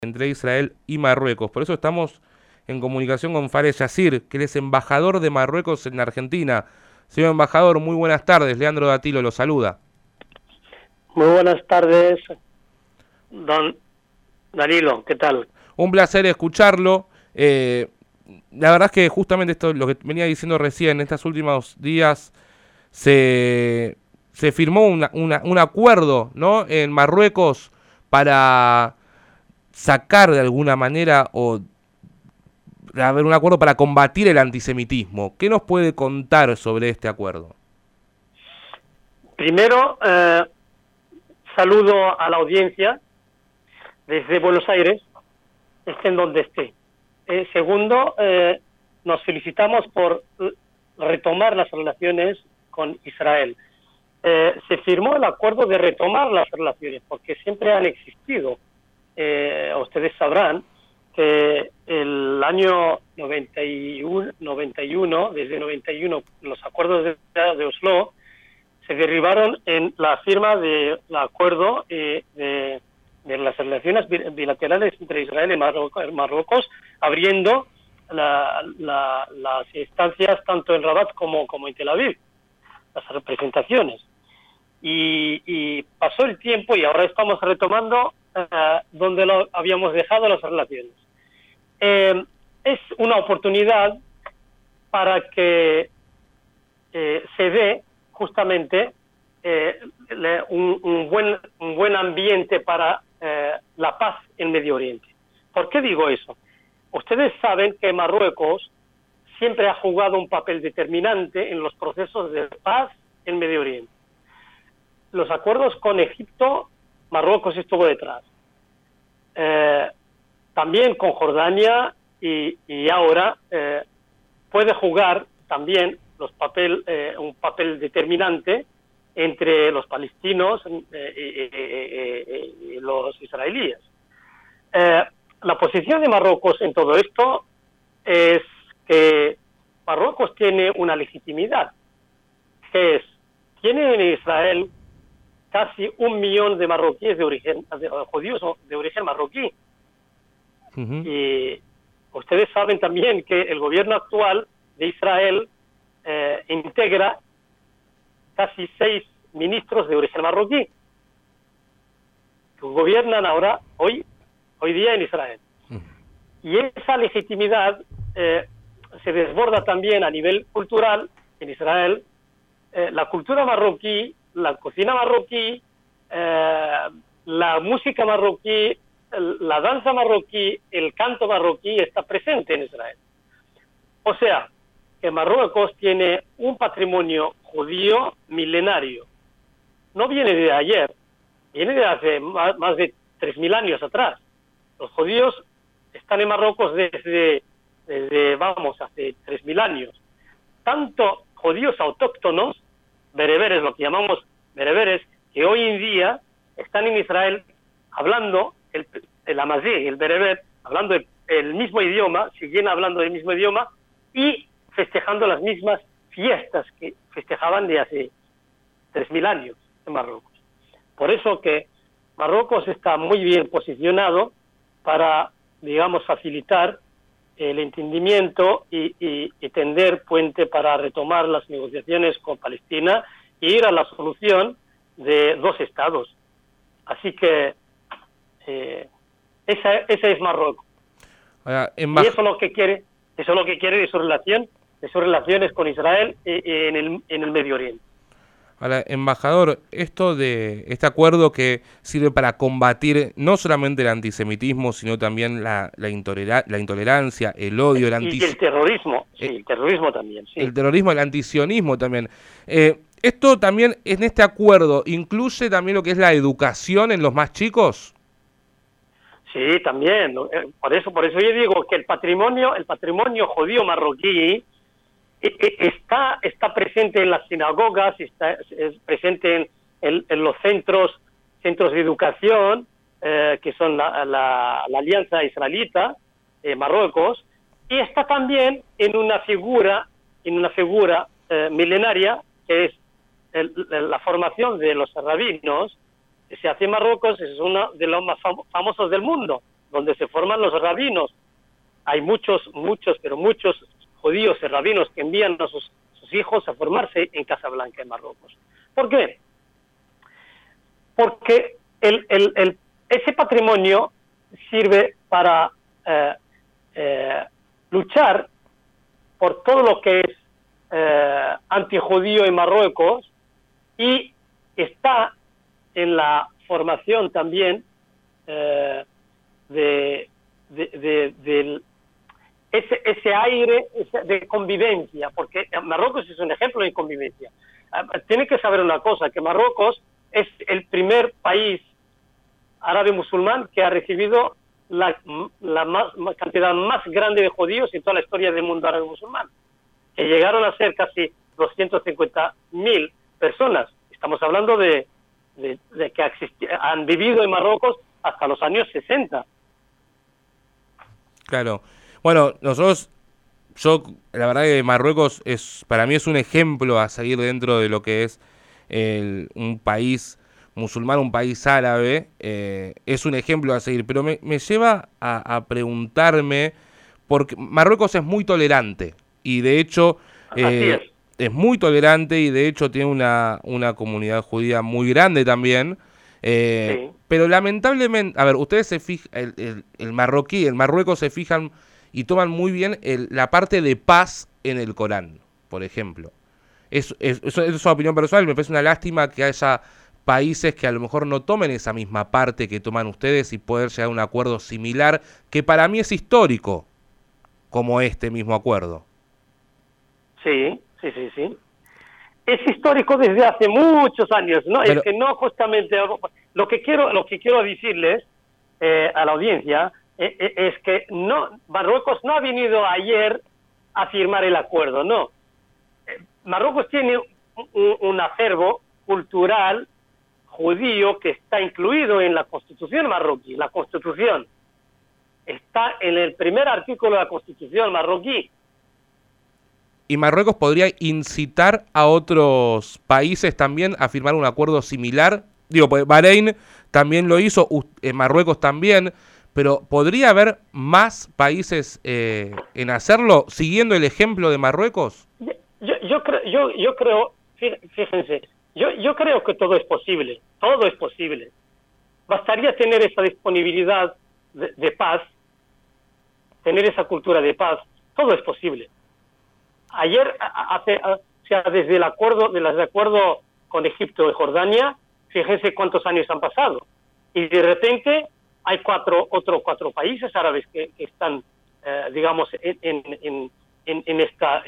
entre Israel y Marruecos. Por eso estamos en comunicación con Fares Yassir, que él es embajador de Marruecos en Argentina. Señor embajador, muy buenas tardes. Leandro Datilo lo saluda. Muy buenas tardes, don Danilo, ¿qué tal? Un placer escucharlo. La verdad es que justamente esto, lo que venía diciendo recién, en estos últimos días se firmó un acuerdo, ¿no?, en Marruecos para sacar de alguna manera o haber un acuerdo para combatir el antisemitismo. ¿Qué nos puede contar sobre este acuerdo? Primero, saludo a la audiencia desde Buenos Aires, esté en donde esté. Segundo, nos felicitamos por retomar las relaciones con Israel. Se firmó el acuerdo de retomar las relaciones, porque siempre han existido. Ustedes sabrán que el año 91, desde 91, los acuerdos de Oslo se derribaron en la firma del acuerdo de las relaciones bilaterales entre Israel y Marruecos, abriendo las instancias tanto en Rabat como en Tel Aviv, las representaciones. Y pasó el tiempo y ahora estamos retomando donde habíamos dejado las relaciones. Es una oportunidad para que se dé justamente un buen ambiente para la paz en Medio Oriente. ¿Por qué digo eso? Ustedes saben que Marruecos siempre ha jugado un papel determinante en los procesos de paz en Medio Oriente. Los acuerdos con Egipto, Marruecos estuvo detrás. También con Jordania y ahora puede jugar también un papel determinante entre los palestinos y los israelíes. La posición de Marruecos en todo esto es que Marruecos tiene una legitimidad, que es, tiene en Israel casi 1 millón de marroquíes judíos de origen marroquí. Uh-huh. Y ustedes saben también que el gobierno actual de Israel integra casi 6 ministros de origen marroquí que gobiernan hoy día en Israel. Uh-huh. Y esa legitimidad se desborda también a nivel cultural en Israel. La cultura marroquí, la cocina marroquí, la música marroquí, la danza marroquí, el canto marroquí está presente en Israel. O sea, que Marruecos tiene un patrimonio judío milenario. No viene de ayer, viene de hace más de 3.000 años atrás. Los judíos están en Marruecos desde hace 3.000 años. Tanto judíos autóctonos, bereberes, lo que llamamos bereberes, que hoy en día están en Israel hablando el amazí, el bereber, hablando el mismo idioma, siguen hablando el mismo idioma y festejando las mismas fiestas que festejaban de hace 3.000 años en Marruecos. Por eso que Marruecos está muy bien posicionado para, digamos, facilitar el entendimiento y tender puente para retomar las negociaciones con Palestina e ir a la solución de 2 estados. Así que esa es Marruecos. Y eso es lo que quiere de su relación, de sus relaciones con Israel en el Medio Oriente. Ahora, embajador, este acuerdo que sirve para combatir no solamente el antisemitismo, sino también la intolerancia, el odio, y el terrorismo, sí, el terrorismo también. Sí. El terrorismo, el antisionismo también. ¿Esto también en este acuerdo incluye también lo que es la educación en los más chicos? Sí, también. Por eso yo digo que el patrimonio judío marroquí está presente en las sinagogas, es presente en los centros de educación, que son la Alianza Israelita, Marruecos, y está también en una figura milenaria, que es la formación de los rabinos, que se hace en Marruecos, es uno de los más famosos del mundo. donde se forman los rabinos. Hay muchos judíos y rabinos que envían a sus hijos a formarse en Casablanca, en Marruecos. ¿Por qué? Porque ese patrimonio sirve para luchar por todo lo que es antijudío en Marruecos, y está en la formación también ese aire de convivencia, porque Marruecos es un ejemplo de convivencia. Tiene que saber una cosa, que Marruecos es el primer país árabe musulmán que ha recibido la cantidad más grande de judíos en toda la historia del mundo árabe musulmán, que llegaron a ser casi 250.000 personas. Estamos hablando de que han vivido en Marruecos hasta los años 60. Claro. Bueno, la verdad que Marruecos para mí es un ejemplo a seguir dentro de lo que es un país musulmán, un país árabe. Es un ejemplo a seguir, pero me lleva a preguntarme, porque Marruecos es muy tolerante, y de hecho es muy tolerante, y de hecho tiene una comunidad judía muy grande también. Sí. Pero lamentablemente, a ver, ustedes se fijan, el Marruecos se fijan y toman muy bien la parte de paz en el Corán, por ejemplo. Eso es una opinión personal. Me parece una lástima que haya países que a lo mejor no tomen esa misma parte que toman ustedes y poder llegar a un acuerdo similar, que para mí es histórico, como este mismo acuerdo. Sí. Es histórico desde hace muchos años, ¿no? Pero, es que no justamente lo que quiero decirles a la audiencia es que Marruecos no ha venido ayer a firmar el acuerdo, no. Marruecos tiene un acervo cultural judío que está incluido en la Constitución marroquí. La Constitución está en el primer artículo de la Constitución marroquí. ¿Y Marruecos podría incitar a otros países también a firmar un acuerdo similar? Digo, pues Bahrein también lo hizo, Marruecos también, pero ¿podría haber más países en hacerlo, siguiendo el ejemplo de Marruecos? Yo creo, fíjense, yo creo que todo es posible. Bastaría tener esa disponibilidad de paz, tener esa cultura de paz, todo es posible. Ayer, desde el acuerdo con Egipto y Jordania, fíjense cuántos años han pasado. Y de repente hay otros cuatro países árabes que están, digamos, en esta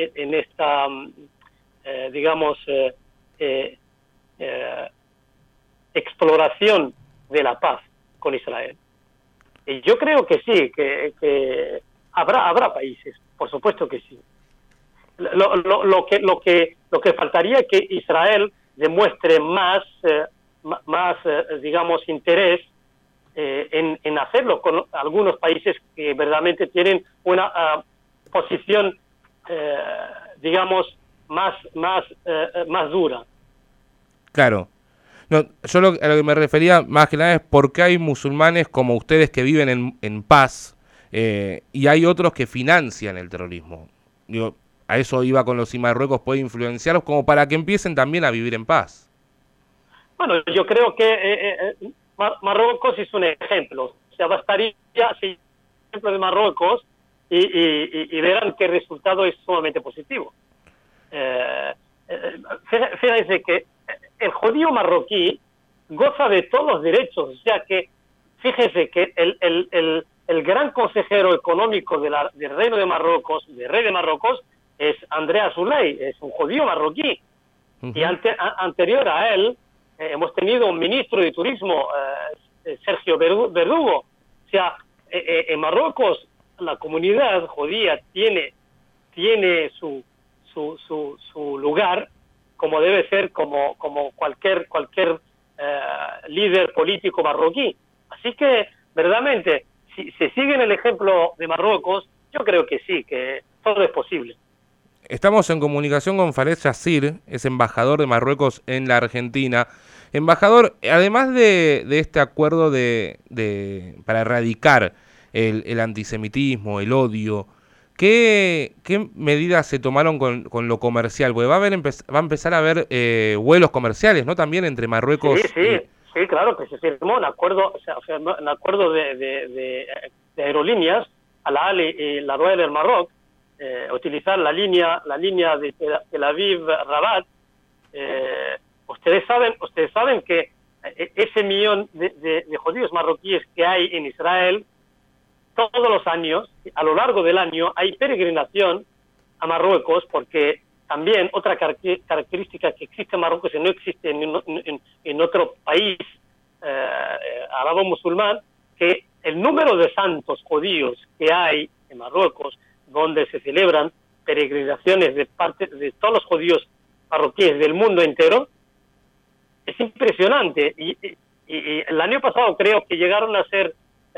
exploración de la paz con Israel. Y yo creo que sí, que habrá países, por supuesto que sí. Lo que faltaría es que Israel demuestre más digamos, interés en hacerlo con algunos países que verdaderamente tienen una posición, digamos, más dura. Claro. No, yo a lo que me refería más que nada es por qué hay musulmanes como ustedes que viven en paz y hay otros que financian el terrorismo. Digo, a eso iba con si Marruecos puede influenciarlos como para que empiecen también a vivir en paz. Bueno, yo creo que Marruecos es un ejemplo. O sea, bastaría seguir el ejemplo de Marruecos y verán que el resultado es sumamente positivo. Fíjense que el judío marroquí goza de todos los derechos. O sea que, fíjense que el gran consejero económico del Reino de Marruecos, del rey de Marruecos, es Andrea Zuley, es un judío marroquí. Uh-huh. Y anterior a él, hemos tenido un ministro de turismo, Sergio Verdugo. O sea, en Marruecos la comunidad judía tiene su lugar, como debe ser, como cualquier líder político marroquí. Así que, verdaderamente, si se sigue en el ejemplo de Marruecos, yo creo que sí, que todo es posible. Estamos en comunicación con Fares Yassir, es embajador de Marruecos en la Argentina. Embajador, además de este acuerdo para erradicar el antisemitismo, el odio. ¿Qué medidas se tomaron con lo comercial? Porque va a empezar a haber vuelos comerciales, ¿no? También entre Marruecos Sí, claro, que se firmó un acuerdo, un acuerdo de aerolíneas, Al Ahly y la Royal Air Maroc, utilizar la línea de Tel Aviv-Rabat. Ustedes saben que ese millón de judíos marroquíes que hay en Israel, todos los años, a lo largo del año, hay peregrinación a Marruecos, porque también otra característica que existe en Marruecos y no existe en otro país árabe musulmán, que el número de santos judíos que hay en Marruecos, donde se celebran peregrinaciones de parte de todos los judíos marroquíes del mundo entero, es impresionante. Y el año pasado creo que llegaron a ser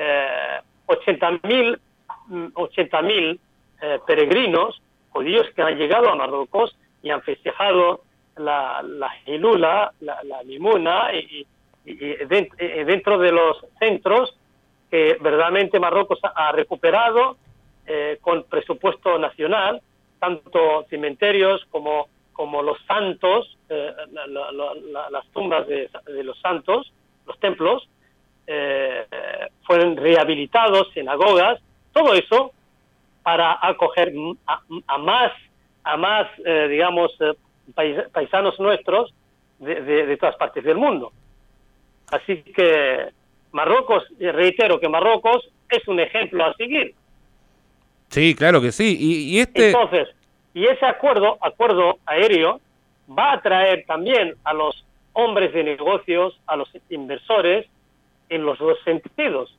80.000 peregrinos judíos que han llegado a Marruecos y han festejado la Hilula, la Mimuna, y dentro de los centros que verdaderamente Marruecos ha recuperado con presupuesto nacional, tanto cementerios como los santos, las tumbas de los santos, los templos, fueron rehabilitados, sinagogas, todo eso para acoger a más digamos, paisanos nuestros de todas partes del mundo. Así que Marruecos, reitero que Marruecos es un ejemplo a seguir. Sí, claro que sí. Entonces, y ese acuerdo aéreo va a atraer también a los hombres de negocios, a los inversores, en los dos sentidos,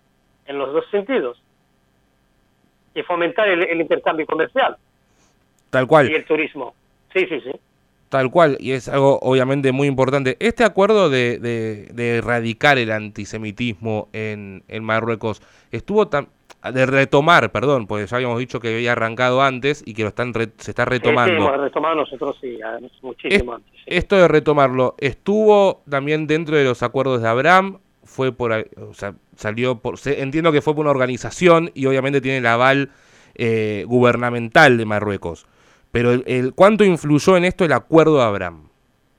y fomentar el intercambio comercial. Tal cual. Y el turismo. Sí. Tal cual, y es algo obviamente muy importante. Este acuerdo de erradicar el antisemitismo en Marruecos estuvo de retomar, perdón, porque ya habíamos dicho que había arrancado antes y que se está retomando. Sí, hemos retomado nosotros, sí, muchísimo antes. Sí. Esto de retomarlo, ¿estuvo también dentro de los acuerdos de Abraham? Fue entiendo que fue por una organización y obviamente tiene el aval gubernamental de Marruecos. Pero ¿cuánto influyó en esto el acuerdo de Abraham?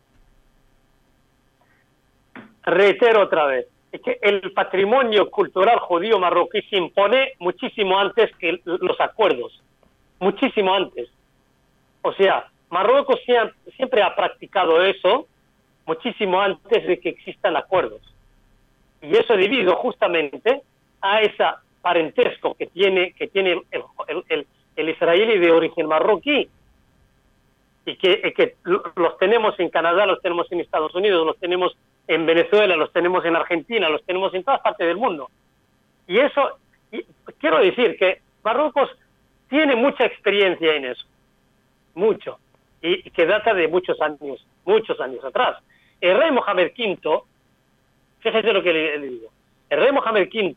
Reitero otra vez, es que el patrimonio cultural judío marroquí se impone muchísimo antes que los acuerdos, muchísimo antes. O sea, Marruecos siempre ha practicado eso muchísimo antes de que existan acuerdos. Y eso debido justamente a ese parentesco que tiene el israelí de origen marroquí, y que los tenemos en Canadá, los tenemos en Estados Unidos, los tenemos en Venezuela, los tenemos en Argentina, los tenemos en todas partes del mundo. Y eso, quiero decir que Marruecos tiene mucha experiencia en eso, mucho, y que data de muchos años atrás. El rey Mohamed V, fíjese lo que le digo, el rey Mohamed V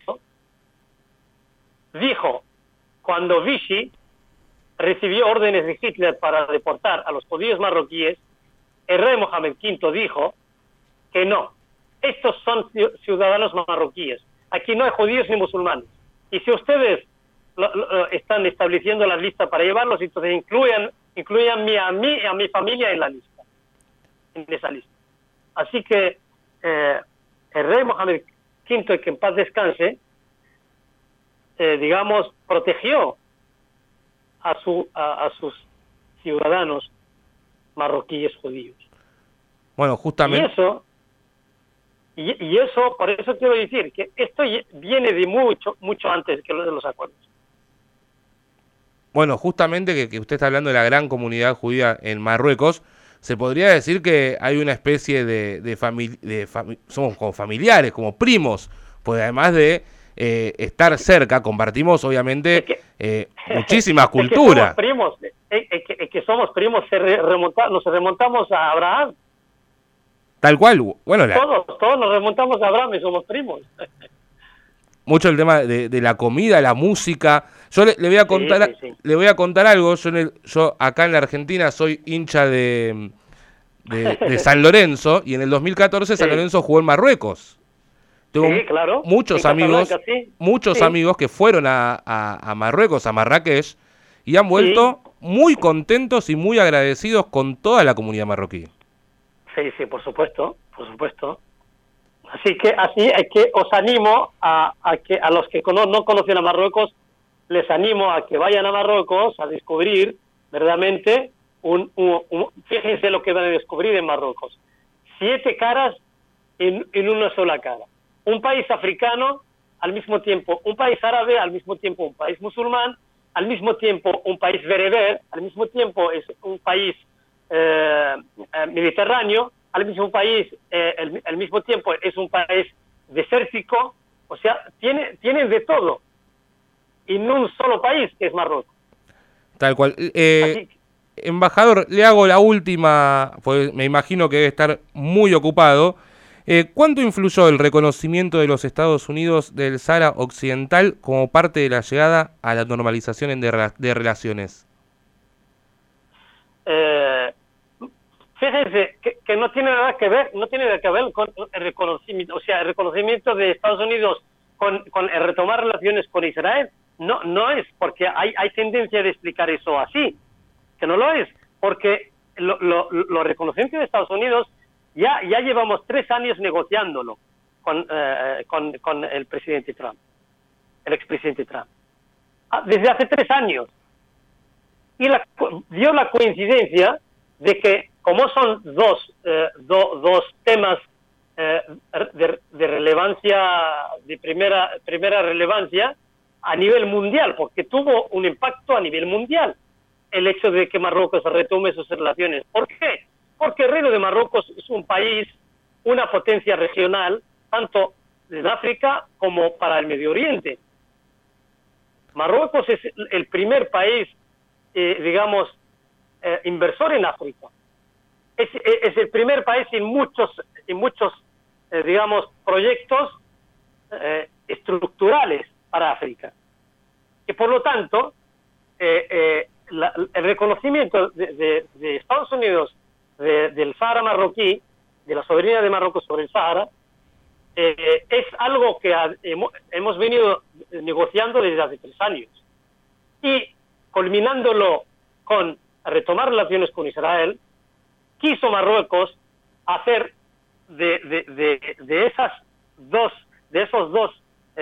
dijo, cuando Vichy recibió órdenes de Hitler para deportar a los judíos marroquíes, el rey Mohamed V dijo que no, estos son ciudadanos marroquíes, aquí no hay judíos ni musulmanes, y si ustedes están estableciendo la lista para llevarlos, entonces incluyan a mí y a mi familia en esa lista. Así que el rey Mohamed V, que en paz descanse, digamos, protegió a sus ciudadanos marroquíes judíos. Bueno, justamente. Y eso, por eso quiero decir que esto viene de mucho antes que los acuerdos. Bueno, justamente que usted está hablando de la gran comunidad judía en Marruecos, se podría decir que hay una especie somos como familiares, como primos, pues además de estar cerca, compartimos obviamente muchísimas culturas. Que somos primos, nos remontamos a Abraham. Tal cual, bueno, todos nos remontamos a Abraham y somos primos. Mucho el tema de la comida, la música. Yo le voy a contar, le voy a contar algo. Yo acá en la Argentina soy hincha de San Lorenzo, y en el 2014 San Lorenzo jugó en Marruecos. Tengo Sí, claro. muchos En amigos, Casablanca, sí. muchos Sí, amigos que fueron a Marruecos, a Marrakech, y han sí, vuelto muy contentos y muy agradecidos con toda la comunidad marroquí. sí, sí, por supuesto, por supuesto. Así que os animo a que a los que no conocen a Marruecos, les animo a que vayan a Marruecos a descubrir verdaderamente fíjense lo que van a descubrir en Marruecos. 7 caras en una sola cara. Un país africano, al mismo tiempo un país árabe, al mismo tiempo un país musulmán, al mismo tiempo un país bereber, al mismo tiempo es un país mediterráneo, al mismo tiempo es un país desértico, o sea, tienen de todo en un solo país que es Marruecos. Tal cual. Así que, Embajador, le hago la última, pues me imagino que debe estar muy ocupado. ¿Cuánto influyó el reconocimiento de los Estados Unidos del Sahara Occidental como parte de la llegada a la normalización de relaciones? fíjense que no tiene nada que ver, con el reconocimiento, o sea, el reconocimiento de Estados Unidos con el retomar relaciones con Israel. No es porque hay tendencia de explicar eso así, que no lo es, porque lo reconocimiento de Estados Unidos ya llevamos 3 años negociándolo con el presidente Trump, el expresidente Trump. Desde hace 3 años. Y dio la coincidencia de que, como son dos temas de relevancia, de primera relevancia a nivel mundial, porque tuvo un impacto a nivel mundial el hecho de que Marruecos retome sus relaciones. ¿Por qué? Porque el Reino de Marruecos es un país, una potencia regional, tanto en África como para el Medio Oriente. Marruecos es el primer país, inversor en África. Es el primer país en muchos proyectos estructurales para África. Y por lo tanto, el reconocimiento de Estados Unidos del Sahara marroquí, de la soberanía de Marruecos sobre el Sahara, es algo que hemos venido negociando desde hace 3 años. Y culminándolo con retomar relaciones con Israel, quiso Marruecos hacer de esos dos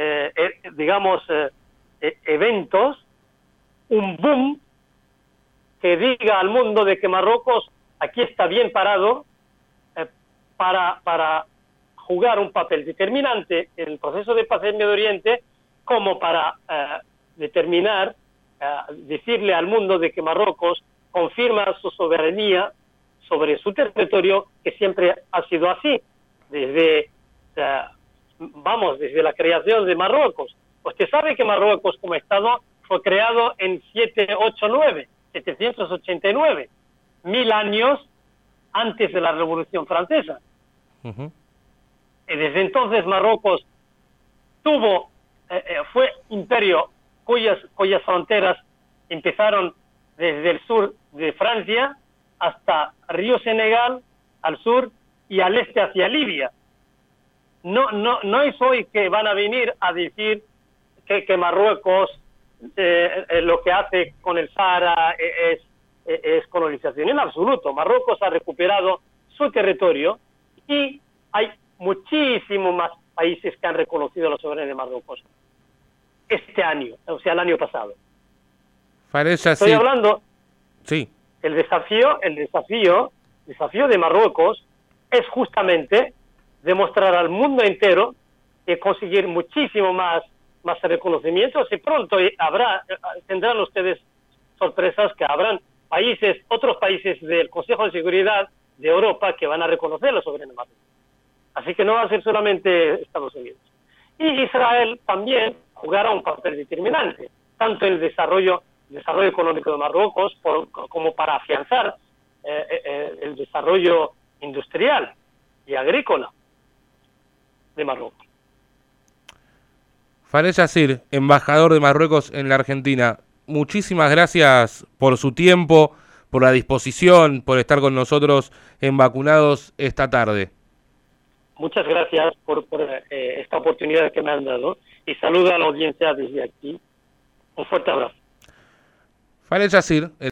eventos un boom que diga al mundo de que Marruecos aquí está bien parado para jugar un papel determinante en el proceso de paz en Medio Oriente, como para decirle al mundo de que Marruecos confirma su soberanía sobre su territorio, que siempre ha sido así, desde la creación de Marruecos. Usted sabe que Marruecos como Estado fue creado en 789, 1000 años antes de la Revolución Francesa. Uh-huh. Y desde entonces Marruecos fue imperio cuyas fronteras empezaron desde el sur de Francia hasta Río Senegal al sur y al este hacia Libia. No es hoy que van a venir a decir que Marruecos lo que hace con el Sahara es colonización. En absoluto. Marruecos ha recuperado su territorio y hay muchísimos más países que han reconocido la soberanía de Marruecos este año, o sea, el año pasado. Estoy hablando. Sí. El desafío de Marruecos es justamente demostrar al mundo entero que conseguir muchísimo más reconocimientos, y pronto tendrán ustedes sorpresas que habrán otros países del Consejo de Seguridad de Europa que van a reconocer la soberanía de Marruecos. Así que no va a ser solamente Estados Unidos. Y Israel también jugará un papel determinante, tanto en el desarrollo económico de Marruecos como para afianzar el desarrollo industrial y agrícola de Marruecos. Fares Yassir, embajador de Marruecos en la Argentina, muchísimas gracias por su tiempo, por la disposición, por estar con nosotros en Vacunados esta tarde. Muchas gracias por esta oportunidad que me han dado y saludo a la audiencia desde aquí. Un fuerte abrazo. Farid Yassir,